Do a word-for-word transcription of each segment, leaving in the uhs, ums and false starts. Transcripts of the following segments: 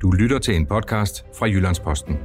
Du lytter til en podcast fra Jyllands-Posten.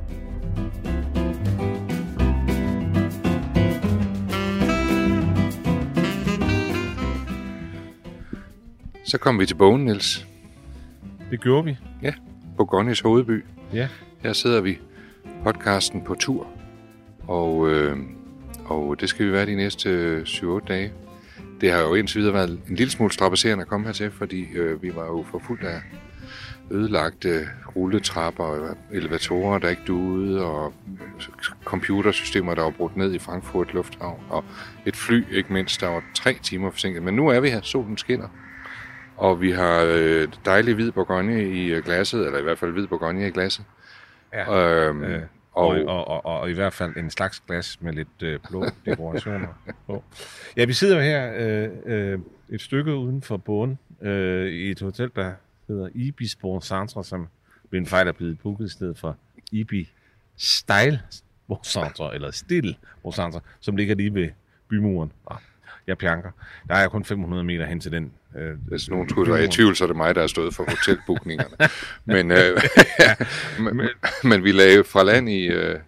Så kom vi til bogen, Niels. Det gjorde vi. Ja, Bourgognes hovedby. Ja. Her sidder vi, podcasten på tur, og, øh, og det skal vi være de næste syv otte dage. Det har jo indtil videre været en lille smule strapasserende at komme hertil, fordi øh, vi var jo forfulgt af ødelagte rulletrapper og elevatorer, der ikke duede, og computersystemer, der var brudt ned i Frankfurt Lufthavn, og et fly, ikke mindst, der var tre timer forsinket. Men nu er vi her, solen skinner, og vi har øh, dejlig hvid Bourgogne i glasset, eller i hvert fald hvid Bourgogne i glasset. Ja. Øhm, øh, og, og, og, og, og i hvert fald en slags glas med lidt øh, blå dekorationer på. Ja, vi sidder her øh, øh, et stykke uden for Beaune øh, i et hotel, der hedder Ibis Bourg-Centre, som ved en fejl er blevet booket i stedet for Ibi Style Bourg-Centre, eller Stil Bourg-Centre, som ligger lige ved bymuren. Ah, jeg pjanker. Der er kun fem hundrede meter hen til den. Øh, Hvis nogen skulle være i tvivl, så er det mig, der er stået for hotelbookningerne. men, øh, men, men vi lagde fra land i, øh,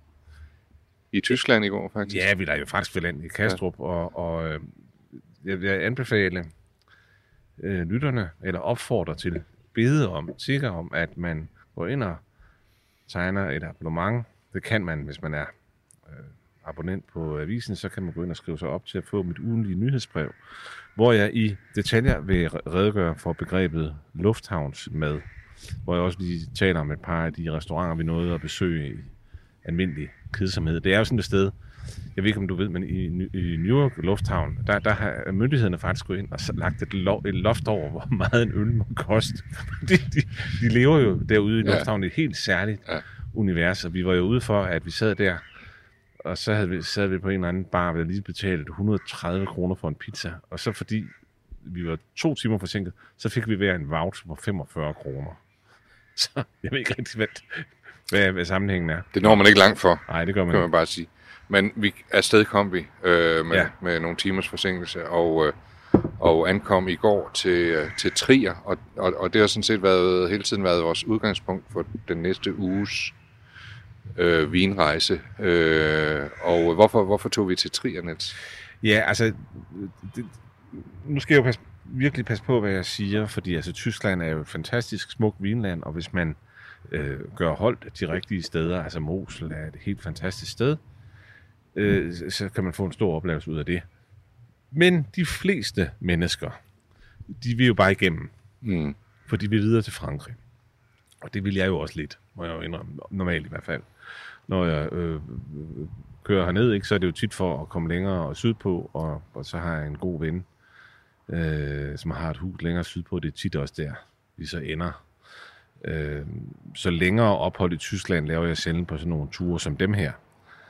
i Tyskland i går, faktisk. Ja, vi lagde jo faktisk fra land i Kastrup, ja. og, og øh, jeg vil anbefale øh, lytterne, eller opfordrer til bede om, sikker om, at man går ind og tegner et abonnement. Det kan man, hvis man er øh, abonnent på avisen, så kan man gå ind og skrive sig op til at få mit ugentlige nyhedsbrev, hvor jeg i detaljer vil redegøre for begrebet lufthavnsmad, hvor jeg også lige taler om et par af de restauranter, vi nåede at besøge i almindelig kedsomhed. Det er jo sådan et sted, jeg ved ikke, om du ved, men i, i New York Lufthavn, der, der har myndighederne faktisk gået ind og lagt et, lo, et loft over, hvor meget en øl må koste. de, de, de lever jo derude i ja. Lufthavnen i et helt særligt ja. univers, og vi var jo ude for, at vi sad der, og så havde vi, sad vi på en eller anden bar, hvor jeg lige betalte et hundrede og tredive kroner for en pizza, og så fordi vi var to timer forsinket, så fik vi hver en voucher på femogfyrre kroner. Så jeg ved ikke rigtig, hvad, hvad, hvad sammenhængen er. Det når man ikke langt for. Nej, det gør man kan man bare sige. Men vi, afsted kom vi øh, med, ja. med nogle timers forsinkelse, og, øh, og ankom i går til, øh, til Trier, og, og, og det har sådan set været, hele tiden været vores udgangspunkt for den næste uges øh, vinrejse. Øh, og hvorfor, hvorfor tog vi til Trier, Niels? Ja, altså, det, nu skal jeg jo passe, virkelig passe på, hvad jeg siger, fordi altså, Tyskland er jo et fantastisk smukt vinland, og hvis man øh, gør holdt de rigtige steder, altså Mosel er et helt fantastisk sted, øh, så kan man få en stor oplevelse ud af det. Men de fleste mennesker, de vil jo bare igennem, mm. for de vil videre til Frankrig. Og det vil jeg jo også lidt, må jeg jo indrømme, normalt i hvert fald. Når jeg øh, kører herned, ikke, så er det jo tit for at komme længere sydpå, og, og så har jeg en god ven, øh, som har et hus længere sydpå. Det er tit også der, vi så ender. Øh, så længere ophold i Tyskland laver jeg sjældent på sådan nogle ture som dem her.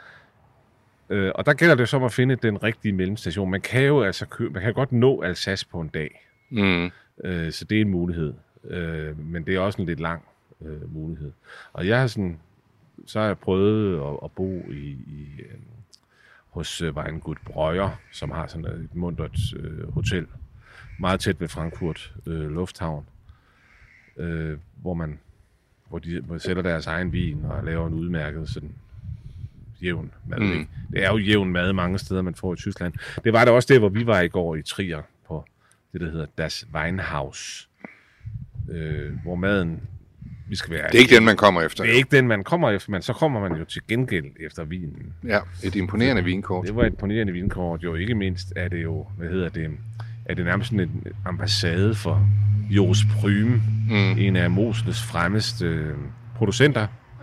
Øh, og der gælder det så om at finde den rigtige mellemstation. Man kan jo altså kø- man kan godt nå Alsace på en dag, mm. øh, så det er en mulighed. Øh, men det er også en lidt lang øh, mulighed. Og jeg har sådan, så har jeg prøvet at, at bo i, i øh, hos øh, Weingut Breuer, som har sådan et muntert øh, hotel, meget tæt ved Frankfurt øh, Lufthavn, øh, hvor man hvor de hvor sætter deres egen vin og laver en udmærket sådan jævn mad. Mm. Det er jo jævn mad mange steder, man får i Tyskland. Det var det også det, hvor vi var i går i Trier, på det, der hedder Das Weinhaus, øh, hvor maden, vi skal være... Det er ikke den, man kommer efter. Det er ikke den, man kommer efter, men så kommer man jo til gengæld efter vinen. Ja, et imponerende vinkort. Det var et imponerende vinkort. Jo, ikke mindst er det jo, hvad hedder det, er det nærmest sådan en ambassade for Jos Pryme, mm. en af Mosels fremmeste øh, producenter.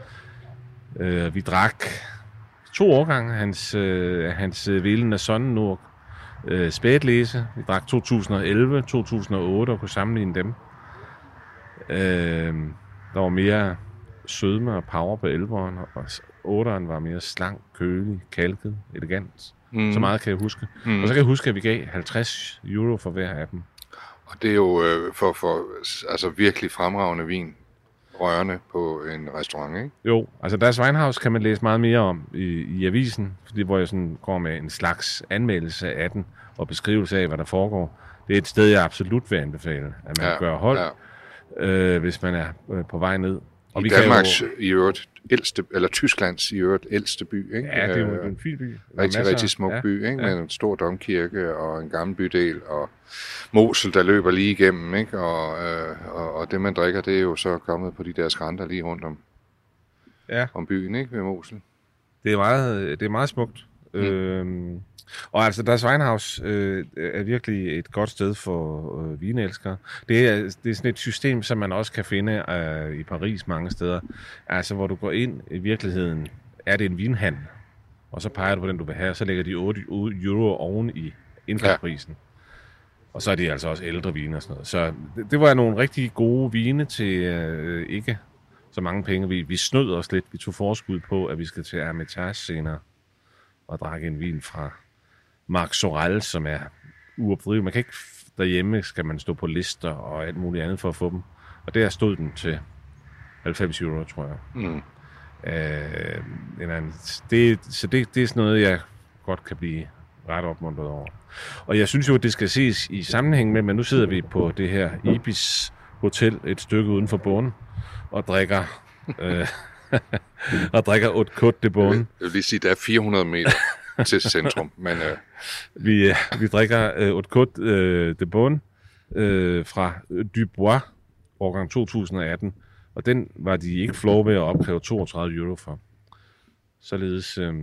Øh, vi drak to årgange hans, øh, hans Velen Sonnenurk øh, spætlæse. Vi drak to tusind og elleve, to tusind og otte og kunne sammenligne dem. Øh, der var mere sødme og power på elleveren, og otteren var mere slank, kølig, kalket, elegant. Mm. Så meget kan jeg huske. Mm. Og så kan jeg huske, at vi gav halvtreds euro for hver af dem. Og det er jo øh, for, for altså virkelig fremragende vin, rørende på en restaurant, ikke? Jo, altså deres Weinhaus kan man læse meget mere om i, i avisen, fordi hvor jeg sådan går med en slags anmeldelse af den, og beskrivelse af, hvad der foregår. Det er et sted, jeg absolut vil anbefale, at man ja, gør hold. Ja. øh, hvis man er øh, på vej ned. Og I vi Danmarks jo... i øvrigt ældste, eller Tysklands i øvrigt ældste by, ikke? Ja, det er jo en fin by. Rigtig, masser, rigtig smuk ja, by, ikke? Ja. Med en stor domkirke og en gammel bydel, og Mosel, der løber lige igennem, ikke? Og, øh, og, og det, man drikker, det er jo så kommet på de der skrænter lige rundt om, ja. om byen, ikke? Ved Mosel. Det er meget, det er meget smukt. Mm. Øhm, og altså, Das Weinhaus øh, er virkelig et godt sted for øh, vinelskere. Det er, det er sådan et system, som man også kan finde øh, i Paris mange steder. Altså, hvor du går ind i virkeligheden, er det en vinhandel, og så peger du på den, du vil have, og så lægger de otte euro oven i indkøbsprisen. Ja. Og så er de altså også ældre vine og sådan noget. Så det, det var nogle rigtig gode vine til øh, ikke så mange penge. Vi, vi snød os lidt. Vi tog forskud på, at vi skal til Hermitage senere og drikke en vin fra Marc Sorel, som er uopdrivet. Man kan ikke derhjemme, skal man stå på lister og alt muligt andet for at få dem. Og der stod den til halvfems euro, tror jeg. Mm. Øh, det, så det, det er sådan noget, jeg godt kan blive ret opmuntret over. Og jeg synes jo, at det skal ses i sammenhæng med, men nu sidder vi på det her Ibis Hotel et stykke uden for Bonn og drikker øh, og drikker Haute Côte de Bonn. Jeg vil lige sige, at der er fire hundrede meter til centrum. Men, øh... vi, vi drikker øh, Haute Côte øh, de Bonn øh, fra Dubois, årgang to tusind og atten, og den var de ikke flove ved at opkræve toogtredive euro for. Således... Øh,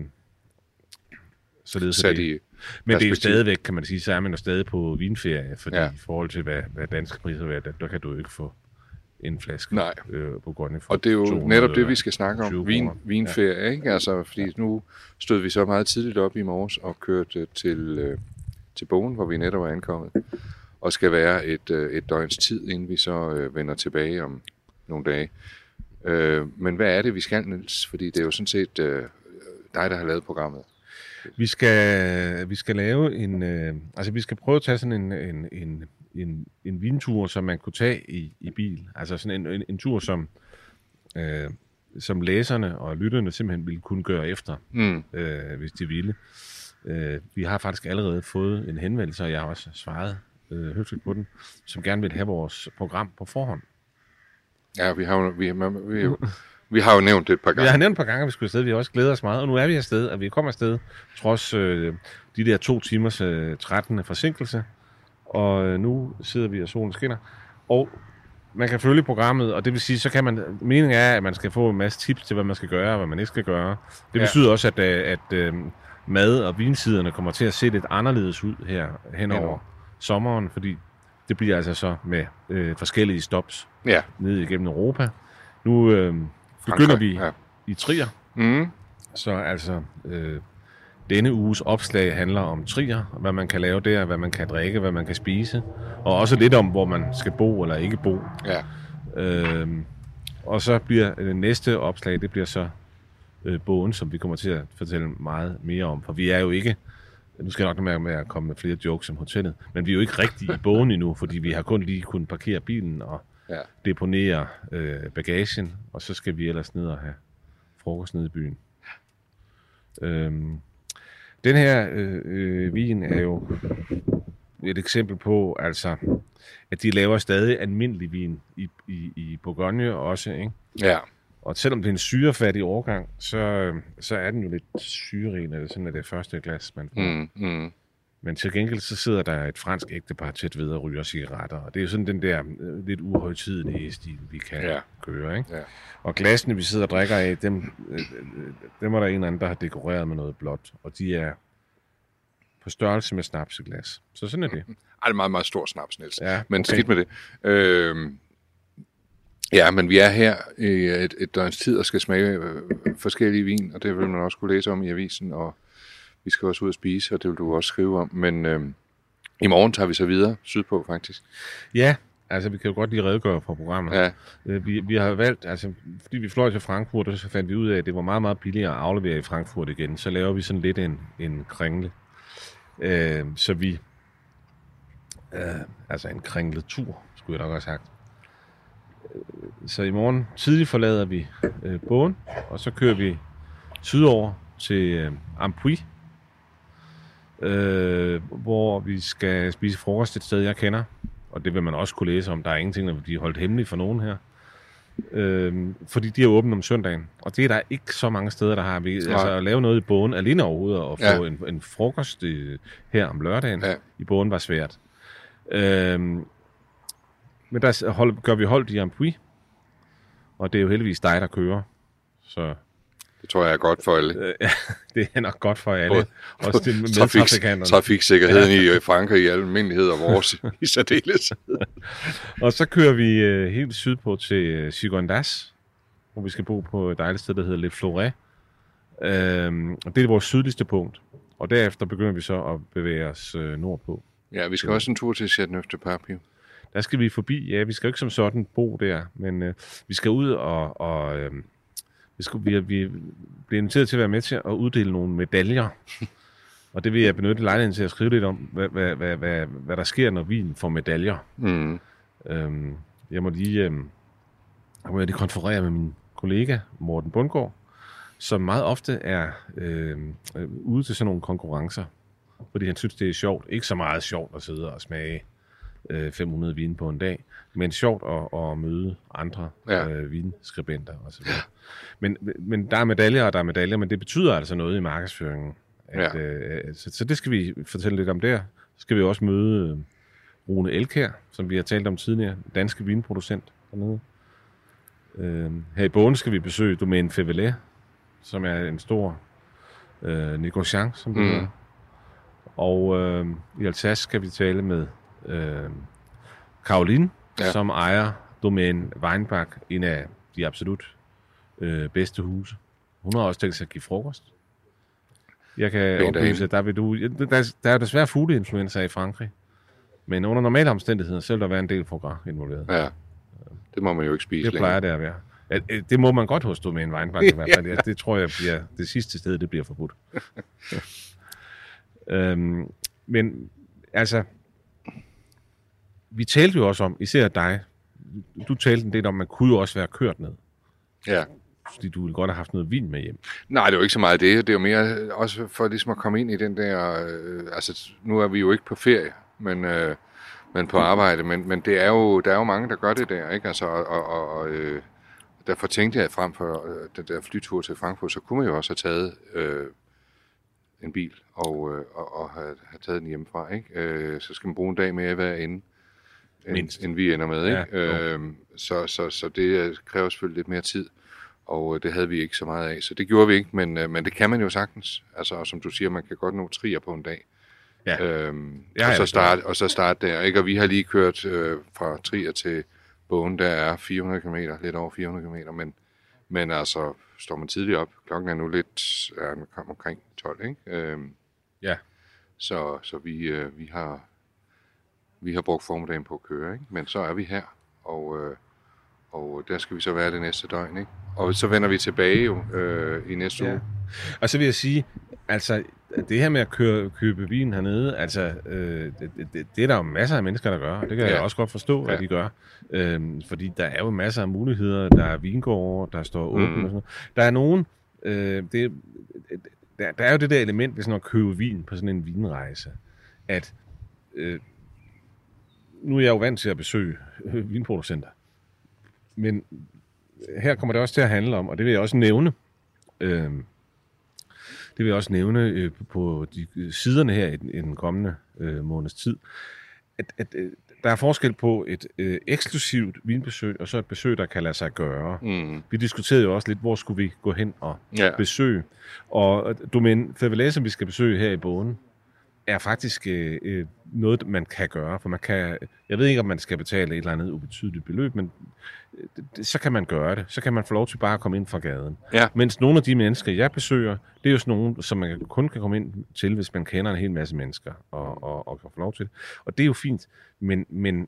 således så det. Men det er jo stadigvæk, kan man sige, så er man jo stadig på vinferie, fordi ja. i forhold til, hvad, hvad danske priser er, der, der kan du jo ikke få en flaske Nej. Øh, på grønne. Og det er jo netop det, vi skal snakke om. Vin, vinferie, ja. ikke? Altså, fordi nu stod vi så meget tidligt op i morges og kørte til, øh, til Bogen, hvor vi netop er ankommet, og skal være et, øh, et døgns tid, inden vi så øh, vender tilbage om nogle dage. Øh, men hvad er det, vi skal, Niels? Fordi det er jo sådan set øh, dig, der har lavet programmet. Vi skal, vi skal lave en, øh, altså vi skal prøve at tage sådan en, en, en, en, en vintur, som man kunne tage i, i bil. Altså sådan en, en, en tur, som, øh, som læserne og lytterne simpelthen ville kunne gøre efter, mm. øh, hvis de ville. Øh, vi har faktisk allerede fået en henvendelse, og jeg har også svaret øh, høfligt på den, som gerne vil have vores program på forhånd. Ja, vi har jo... Vi, vi, vi, Vi har jo nævnt det et par gange. Vi har nævnt et par gange, at vi skulle afsted. Vi har også glædet os meget, og nu er vi afsted, og vi kommer afsted, trods øh, de der to timers øh, trettende forsinkelse. Og øh, nu sidder vi, og solen skinner. Og man kan følge programmet, og det vil sige, så kan man... Meningen er, at man skal få en masse tips til, hvad man skal gøre, og hvad man ikke skal gøre. Det betyder ja. også, at, at, at øh, mad- og vinsiderne kommer til at se lidt anderledes ud her henover ja. sommeren, fordi det bliver altså så med øh, forskellige stops ja. ned igennem Europa. Nu... Øh, begynder vi ja. i Trier. Mm. Så altså, øh, denne uges opslag handler om Trier, hvad man kan lave der, hvad man kan drikke, hvad man kan spise, og også lidt om, hvor man skal bo eller ikke bo. Ja. Øh, og så bliver det næste opslag, det bliver så øh, bogen, som vi kommer til at fortælle meget mere om, for vi er jo ikke, nu skal jeg nok med, med at komme med flere jokes om hotellet, men vi er jo ikke rigtig i bogen endnu, fordi vi har kun lige kunnet parkere bilen og ja. deponere øh, bagagen, og så skal vi ellers ned og have frokost nede i byen. Øhm, den her øh, øh, vin er jo et eksempel på, altså, at de laver stadig almindelig vin i, i, i Bourgogne også, ikke? Ja. Og selvom det er en syrefattig årgang, så, så er den jo lidt syrerig, når det sådan er det første glas, man får. Mm, mm. Men til gengæld så sidder der et fransk ægtepar tæt ved og ryger cigaretter. Og det er jo sådan den der øh, lidt uhøjtidelige stil, vi kan ja. køre, ikke? Ja. Og glasene, vi sidder og drikker af, dem, øh, dem er der en eller anden, der har dekoreret med noget blåt. Og de er på størrelse med snapseglas. Så sådan er det. Ej, det er meget, meget stor snaps, Niels. Ja, men okay. Skidt med det. Øh, ja, men vi er her i et, et døgns tid og skal smage øh, forskellige vin, og det vil man også kunne læse om i avisen, og vi skal også ud og spise, og det vil du også skrive om. Men øh, i morgen tager vi så videre sydpå, faktisk. Ja, altså vi kan jo godt lige redegøre for programmet. Ja. Vi, vi har valgt, altså fordi vi fløj til Frankfurt, og så fandt vi ud af, at det var meget, meget billigere at aflevere i Frankfurt igen. Så laver vi sådan lidt en, en kringle. Øh, så vi, øh, altså en kringletur, skulle jeg nok have sagt. Så i morgen tidligt forlader vi øh, Bogen, og så kører vi sydover til øh, Ampuy, øh, hvor vi skal spise frokost et sted, jeg kender, og det vil man også kunne læse om. Der er ingenting, der bliver holdt hemmeligt for nogen her. Øhm, fordi de er åbne om søndagen. Og det er der ikke så mange steder, der har. Vi, altså at lave noget i Bågen alene overhovedet, og få ja. en, en frokost øh, her om lørdagen ja. i Bågen var svært. Øhm, men der hold, gør vi holdt i Ampuy, og det er jo heldigvis dig, der kører. Så det tror jeg er godt for alle. Øh, ja, det er nok godt for alle. Både, også det med trafik, trafiksikkerheden ja. i Frankrig i almindelighed, og vores i særdeleshed. Og så kører vi øh, helt sydpå til øh, Gigondas, hvor vi skal bo på et dejligt sted, der hedder Le Fleuret. Øhm, og det er vores sydligste punkt. Og derefter begynder vi så at bevæge os øh, nordpå. Ja, vi skal også en tur til Châteauneuf-du-Pape. Der skal vi forbi. Ja, vi skal jo ikke som sådan bo der, men øh, vi skal ud og... og øh, vi, skal, vi, vi bliver inviteret til at være med til at uddele nogle medaljer. Og det vil jeg benytte lejligheden til at skrive lidt om, hvad, hvad, hvad, hvad, hvad der sker, når vin får medaljer. Mm. Øhm, jeg må lige, øhm, jeg må lige konferere med min kollega, Morten Bundgaard, som meget ofte er øh, ude til sådan nogle konkurrencer, fordi han synes, det er sjovt. Ikke så meget sjovt at sidde og smage øh, fem hundrede vine på en dag, men sjovt at, at møde andre ja. øh, vinskribenter og så videre. Men, men der er medaljer, og der er medaljer, men det betyder altså noget i markedsføringen. At, ja. øh, så, så det skal vi fortælle lidt om der. Så skal vi også møde øh, Rune Elkjær, som vi har talt om tidligere, danske vinproducent dernede. Øh, her i Bågen skal vi besøge Domaine Févelet, som er en stor øh, negociant, som det mm. hedder. Og øh, i Alsace skal vi tale med øh, Caroline, ja. som ejer Domaine Weinbach, en af de absolut øh, bedste huse. Hun har også tænkt sig at give frokost. Jeg kan oplyse, at der, vil du, der, der er desværre fugleinfluenza i Frankrig. Men under normale omstændigheder, selv der være en del foie involveret. Ja, det må man jo ikke spise det plejer længere. Det at være. Det må man godt hos Domaine Weinbach i hvert fald. Ja, det tror jeg bliver det sidste sted, det bliver forbudt. øhm, men altså, vi talte jo også om, især dig, du talte en del om, man kunne jo også være kørt ned. Ja. Fordi du ville godt have haft noget vin med hjem. Nej, det er jo ikke så meget det. Det er jo mere også for ligesom at komme ind i den der... Øh, altså, nu er vi jo ikke på ferie, men, øh, men på arbejde. Men, men det er jo, der er jo mange, der gør det der, ikke? Altså, og, og, og øh, derfor tænkte jeg, at frem for øh, den der flytur til Frankfurt, så kunne man jo også have taget øh, en bil og, øh, og, og have, have taget den hjemmefra, ikke? Øh, så skal man bruge en dag mere hver ende, end, end vi ender med, ikke? Ja, øh, så, så, så det kræver selvfølgelig lidt mere tid. Og det havde vi ikke så meget af, så det gjorde vi ikke, men, men det kan man jo sagtens. Altså, og som du siger, man kan godt nå trier på en dag. Ja. Øhm, ja, og, så start, og så starte der, ikke? Og vi har lige kørt øh, fra Trier til Bågen, der er fire hundrede kilometer, lidt over fire hundrede kilometer, men, men altså, står man tidligt op, klokken er nu lidt, ja, man kommer omkring tolv, ikke? Øhm, ja. Så, så vi, øh, vi, har, vi har brugt formiddagen på at køre, ikke? Men så er vi her, og, øh, og der skal vi så være det næste døgn, ikke? Og så vender vi tilbage jo øh, i næste ja. uge. Og så vil jeg sige, altså det her med at køre, købe vin hernede, altså øh, det, det, det er der jo masser af mennesker, der gør, og det kan ja. jeg også godt forstå, ja. at de gør. Øhm, fordi der er jo masser af muligheder, der er vingårde, der står åbne mm. og sådan noget. Der er nogen, øh, det, der, der er jo det der element ved sådan at købe vin på sådan en vinrejse, at øh, nu er jeg jo vant til at besøge øh, vinproducenter, men her kommer det også til at handle om, og det vil jeg også nævne, øh, det vil jeg også nævne øh, på de siderne her i den, i den kommende øh, måneds tid, at, at øh, der er forskel på et øh, eksklusivt vinbesøg, og så et besøg, der kan lade sig gøre. Mm. Vi diskuterede jo også lidt, hvor skulle vi gå hen og ja. besøge. Og Domaine Févelet, som vi skal besøge her i Bågen, er faktisk øh, noget, man kan gøre. For man kan, jeg ved ikke, om man skal betale et eller andet ubetydeligt beløb, men det, det, så kan man gøre det. Så kan man få lov til bare at komme ind fra gaden. Ja. Mens nogle af de mennesker, jeg besøger, det er jo sådan nogle, som man kun kan komme ind til, hvis man kender en hel masse mennesker og, og, og kan få lov til det. Og det er jo fint, men, men,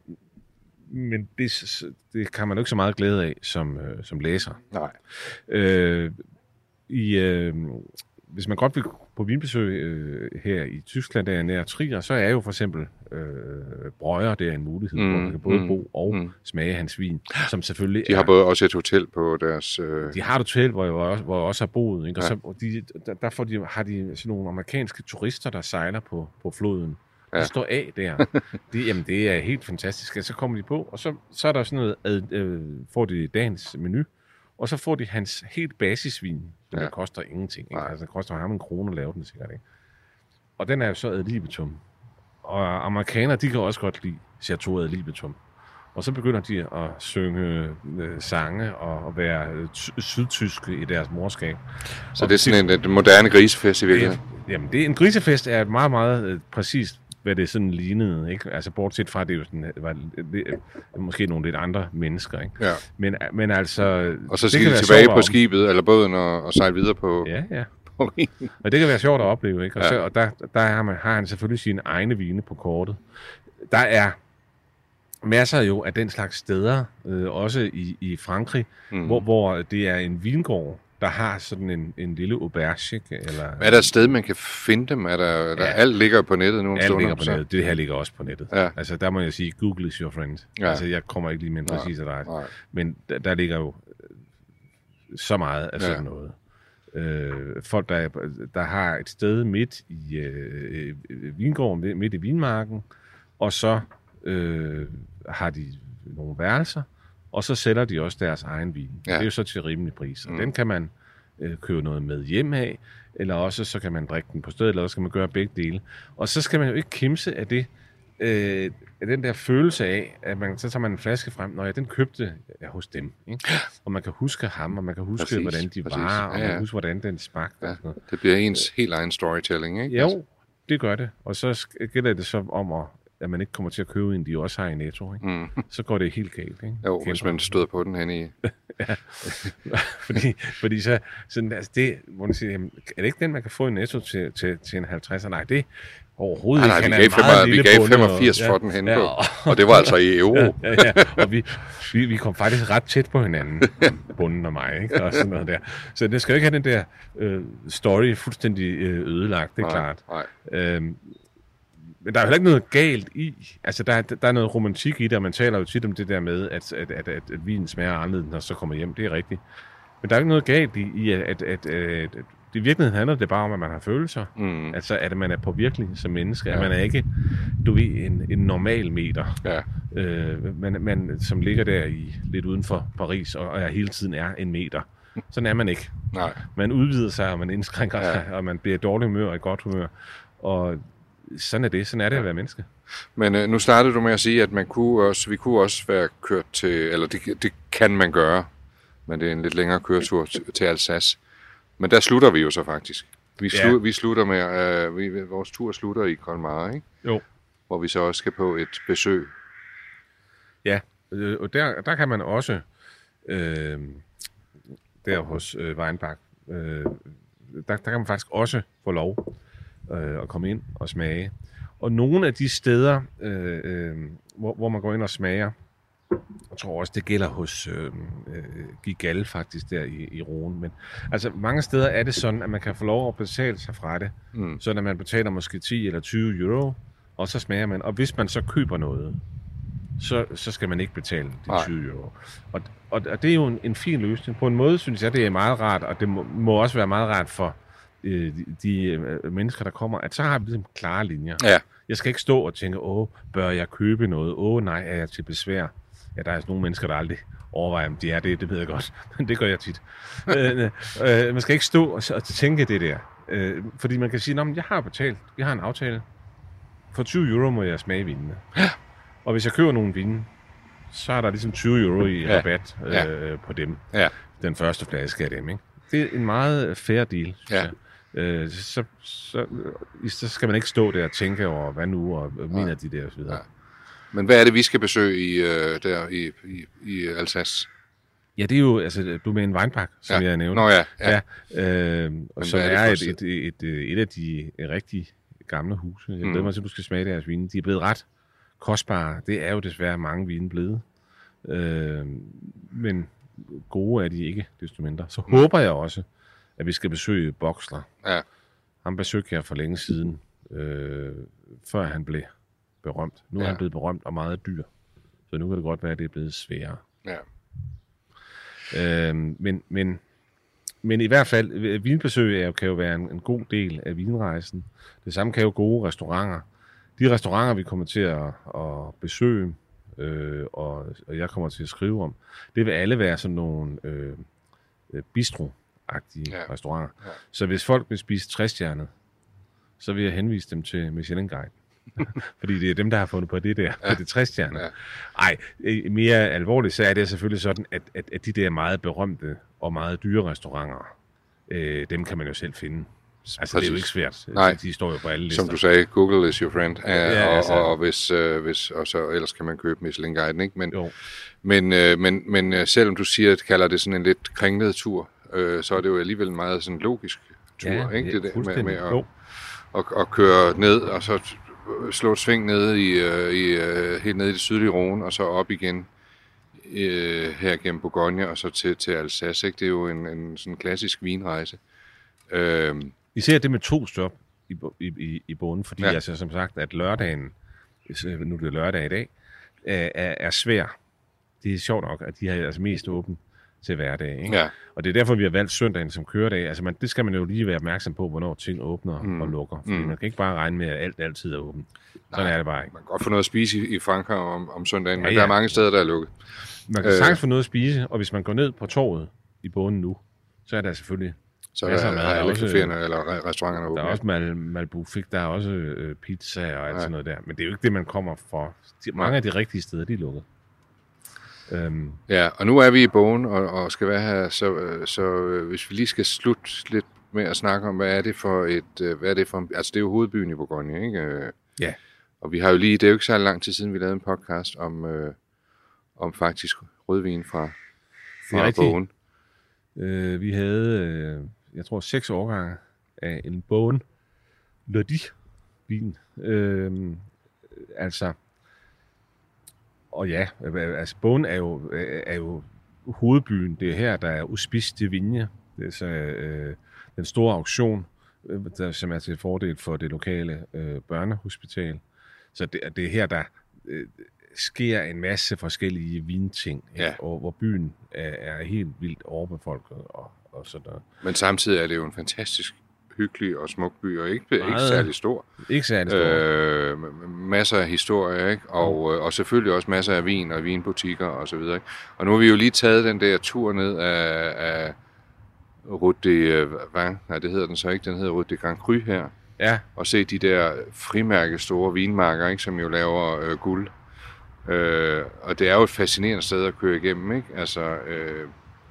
men det, det kan man jo ikke så meget glæde af som, øh, som læser. Nej. Øh, i... Øh, Hvis man godt vil på vinbesøg øh, her i Tyskland, der er nær Trier, så er jo for eksempel øh, Brøger der en mulighed, mm, hvor man kan både mm, bo og mm. smage hans vin, som selvfølgelig De har er, både også et hotel på deres... Øh... De har et hotel, hvor jeg også, hvor jeg også har boet, ikke? Og så, og de, der, der får de, har de sådan nogle amerikanske turister, der sejler på, på floden Ja. De står af der. Det, jamen, det er helt fantastisk. Så kommer de på, og så, så er der sådan noget, ad, øh, får de dagens menu, og så får de hans helt basisvin, som ja. koster ingenting. Ikke? Altså, det koster ham en krone at lave den sikkert, ikke? Og den er jo så ad libitum. Og amerikanere, de kan også godt lide Chateau ad libitum. Og så begynder de at synge øh, sange og at være øh, sydtyske i deres morskab. Så og det er sådan en, en moderne grisefest i virkeligheden? Det, jamen, det, en grisefest er meget, meget øh, præcist, hvad det sådan lignede. Ikke? Altså bortset fra, det er jo sådan, var, det, måske nogle lidt andre mennesker. Ikke? Ja. Men, men altså... Og så skal de tilbage på skibet eller båden og, og sejle videre på... Ja, ja. Og det kan være sjovt at opleve, ikke? Og, ja. så, og der, der har, man, har han selvfølgelig sine egne vine på kortet. Der er masser jo af den slags steder, øh, også i, i Frankrig, mm. hvor, hvor det er en vingård, der har sådan en, en lille auberge. Eller... Er der et sted, man kan finde dem? Er der, er der ja. Alt ligger på nettet nu? Alt ligger på nettet. Det her ligger også på nettet. Ja. Altså, der må jeg sige, Google is your friend. Ja. Altså, jeg kommer ikke lige med en præcis adresse. Men der, der ligger jo så meget af sådan ja. noget. Øh, folk, der, der har et sted midt i øh, vingården, midt i vinmarken, og så øh, har de nogle værelser, og så sælger de også deres egen vin. Ja. Det er jo så til rimelig pris, og mm. den kan man øh, købe noget med hjem af, eller også så kan man drikke den på stedet, eller også kan man gøre begge dele. Og så skal man jo ikke kimse af det, øh, af den der følelse af, at man, så tager man en flaske frem, når jeg den købte jeg hos dem. Ikke? Og man kan huske ham, og man kan huske, præcis, hvordan de præcis. var, og man ja, ja. kan huske, hvordan den smagte. Ja, og sådan noget. Det bliver ens helt egen storytelling, ikke? Jo, det gør det. Og så gælder det så om, at, at man ikke kommer til at købe en, de også har i Netto. Ikke? Mm. Så går det helt galt. Ikke? Jo, Kæmper. Hvis man støder på den hen i... ja, fordi, fordi så, sådan, altså det, hvor man siger, jamen, er det ikke den, man kan få i Netto til, til, til en halvtredser? Nej, det overhovedet nej, ikke. Nej, vi gav, vi gav femogfirs og, for ja, den hen ja, på, og, og det var altså i euro. ja, ja, ja, og vi, vi, vi kom faktisk ret tæt på hinanden, bunden og mig, ikke? Og sådan noget der. Så det skal jo ikke have den der øh, story fuldstændig øh, ødelagt, det er nej, klart. Nej. Øhm, men der er jo heller ikke noget galt i, altså der, der er noget romantik i det, og man taler jo tit om det der med, at, at, at, at, at vinen smager anderledes, når så kommer hjem, det er rigtigt. Men der er ikke noget galt i, i at, at, at, at i virkeligheden handler det bare om, at man har følelser. Mm. Altså, at man er påvirkelig som menneske. Ja. At man er ikke, du ved, en, en normal meter. Ja. Øh, man, man, som ligger der i lidt uden for Paris, og, og hele tiden er en meter. Sådan er man ikke. Nej. Man udvider sig, og man indskrænker ja. sig, og man bliver i dårlig humør og i godt humør. Og sådan er det. Sådan er det ja. at være menneske. Men øh, nu startede du med at sige, at man kunne også, vi kunne også være kørt til, eller det, det kan man gøre, men det er en lidt længere køretur til, til Alsace. Men der slutter vi jo så faktisk. Vi, slu, ja. vi slutter med, øh, vi, vores tur slutter i Colmar, ikke? Jo. Hvor vi så også skal på et besøg. Ja, øh, og der, der kan man også, øh, der hos øh, Weinbach, øh, der, der kan man faktisk også få lov øh, at komme ind og smage. Og nogle af de steder, øh, øh, hvor, hvor man går ind og smager, jeg tror også, det gælder hos øh, øh, Gigal faktisk der i, i Rhône. Men altså mange steder er det sådan, at man kan få lov at betale sig fra det. Mm. Så når man betaler måske ti eller tyve euro, og så smager man. Og hvis man så køber noget, så, så skal man ikke betale de tyve euro. Og, og, og det er jo en, en fin løsning. På en måde synes jeg, det er meget rart, og det må, må også være meget rart for øh, de, de øh, mennesker, der kommer, at så har vi ligesom klare linjer. Ja. Jeg skal ikke stå og tænke, åh, bør jeg købe noget? Åh, nej, er jeg til besvær? Ja, der er nogle mennesker, der aldrig overvejer, om de er det, det ved jeg godt, men det gør jeg tit. øh, øh, man skal ikke stå og, og tænke det der, øh, fordi man kan sige, at jeg har betalt, jeg har en aftale, for tyve euro må jeg smage vinene. Og hvis jeg køber nogle vine, så er der ligesom tyve euro i ja. rabat øh, ja. på dem. Ja. Den første flaske af dem, ikke? Det er en meget fair deal, synes ja. jeg. Øh, så, så, så skal man ikke stå der og tænke over, hvad nu, og mener ja. de der, og så videre. Ja. Men hvad er det, vi skal besøge i, øh, der i, i, i Alsace? Ja, det er jo, altså, du med en Weinbach, som ja. jeg nævnte. Nå ja. ja. ja øh, og så er, er et, et, et, et, et af de rigtig gamle huse. Jeg glæder mm. mig til, at du skal smage deres vine. De er blevet ret kostbare. Det er jo desværre mange vine blevet. Øh, men gode er de ikke, desto mindre. Så mm. håber jeg også, at vi skal besøge Boxler. Ja. Han besøgte jeg for længe siden, øh, før han blev berømt. Nu er ja. han blevet berømt og meget dyr. Så nu kan det godt være, at det er blevet sværere. Ja. Øhm, men, men, men i hvert fald, vinbesøg er, kan jo være en, en god del af vinrejsen. Det samme kan jo gode restauranter. de restauranter, vi kommer til at, at besøge, øh, og, og jeg kommer til at skrive om, det vil alle være sådan nogle øh, bistro-agtige ja. restauranter. Ja. Så hvis folk vil spise tres-stjernet, så vil jeg henvise dem til Michelin-guiden. Fordi det er dem, der har fundet på det der, ja. på det tres-stjernet. Ja. Ej, mere alvorligt, så er det selvfølgelig sådan, at, at, at de der meget berømte og meget dyre restauranter, øh, dem kan man jo selv finde. Altså, præcis. Det er jo ikke svært. Nej. De står jo på alle lister. Som du sagde, Google is your friend. Ja, ja, og, altså. og, og, hvis, øh, hvis, og så ellers kan man købe Michelin-guiden, ikke? Men, men, øh, men, men øh, selvom du siger, at kalder det sådan en lidt kringlet tur, øh, så er det jo alligevel en meget sådan logisk tur, ja, ikke? Det der med, med at, at, at, at køre ned, og så slå et sving ned i, øh, i, øh, helt ned i det sydlige Rhône, og så op igen øh, her gennem Bourgogne, og så til, til Alsace, ikke? Det er jo en, en sådan klassisk vinrejse. Øh, Især det med to stop i, i, i bunden, fordi ja. altså som sagt, at lørdagen, nu er det lørdag i dag, er, er svær. Det er sjovt nok, at de har altså mest åbent til hverdag. Ikke? Ja. Og det er derfor, vi har valgt søndagen som køredag. Altså man, det skal man jo lige være opmærksom på, hvornår ting åbner mm. og lukker. Fordi mm. man kan ikke bare regne med, at alt altid er åbent. Sådan Nej, er det bare ikke. Man kan godt få noget at spise i, i Frankrig om, om søndagen, ja, men ja. der er mange steder, der er lukket. Man kan øh. sagtens få noget at spise, og hvis man går ned på torvet i bunden nu, så er der selvfølgelig så der er alle caféerne eller restauranterne åbne. Der er også mal, malbufik, der er også øh, pizza og alt ja. sådan noget der. Men det er jo ikke det, man kommer for. De, mange af de rigtige steder, de er lukket. Um, ja, og nu er vi i bogen og, og skal være her, så, så øh, hvis vi lige skal slutte lidt med at snakke om, hvad er det for et, øh, hvad er det for, altså det er jo hovedbyen i Bourgogne, ikke? Ja. Og vi har jo lige, det er jo ikke så lang tid siden, vi lavede en podcast om, øh, om faktisk rødvin fra, fra bogen. Uh, vi havde, uh, jeg tror, seks årgange af en bogen Lodi-vin. Uh, altså, og ja, altså bogen er jo, er jo hovedbyen. Det er her, der er Hospice de Vigne. Det er så øh, den store auktion, der, som er til fordel for det lokale øh, børnehospital. Så det, det er her, der øh, sker en masse forskellige vinting, ja. og hvor byen er, er helt vildt overbefolket og, og sådan noget. Men samtidig er det jo en fantastisk hyggelig og smuk by, og ikke, ikke særlig stor. Ikke særlig stor. Øh, masser af historie, ikke? Og, mm. og selvfølgelig også masser af vin og vinbutikker og så videre. Ikke? Og nu har vi jo lige taget den der tur ned af, af Route de Vin, nej, det hedder den så ikke, den hedder Route de Grand Cru her. Ja. Og se de der frimærke store vinmarker, ikke? Som jo laver øh, guld. Øh, og det er jo et fascinerende sted at køre igennem, ikke? Altså... Øh,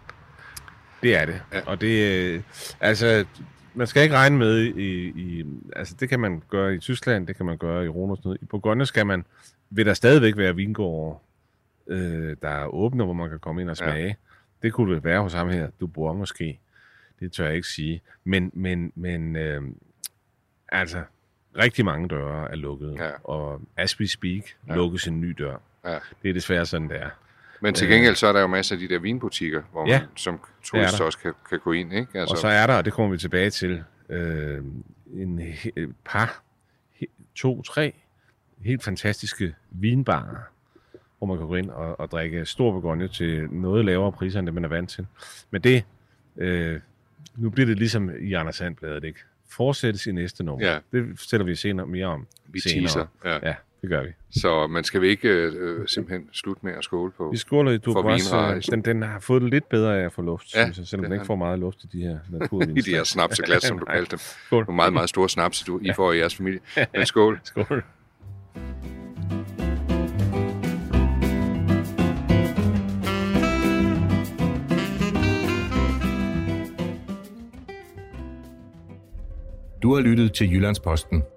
det er det. Ja. Og det øh, altså... Man skal ikke regne med i, i... Altså, det kan man gøre i Tyskland, det kan man gøre i Rhône og sådan noget. I Bourgogne skal man... Vil der stadigvæk være vingårde, øh, der er åbne, hvor man kan komme ind og smage. Ja. Det kunne det være hos ham her. Du bor måske. Det tør jeg ikke sige. Men, men, men øh, altså, rigtig mange døre er lukket. Ja. Og as we speak, ja. lukkes en ny dør. Ja. Det er desværre sådan, det er. Men til gengæld så er der jo masser af de der vinbutikker, hvor ja, man som turist også kan, kan gå ind, ikke? Altså... Og så er der, og det kommer vi tilbage til, øh, en et par, to, tre helt fantastiske vinbarer, hvor man kan gå ind og, og drikke stor Bourgogne til noget lavere priser, end det man er vant til. Men det, øh, nu bliver det ligesom i Anders Sandbladet, ikke? Fortsættes i næste nummer. Ja. Det stiller vi senere mere om. Vi teaser. Ja. ja, det gør vi. Så man skal vi ikke øh, simpelthen slutte med at skåle på. Vi skåler i du også, den, den har fået det lidt bedre af at få luft, ja, synes jeg, selvom den ikke får meget luft i de her naturvin. I de her snapseglas, som du kaldte dem. Skål. Nogle meget, meget store snapse, du I får i jeres familie. Men skål. Skål. Du har lyttet til Jyllandsposten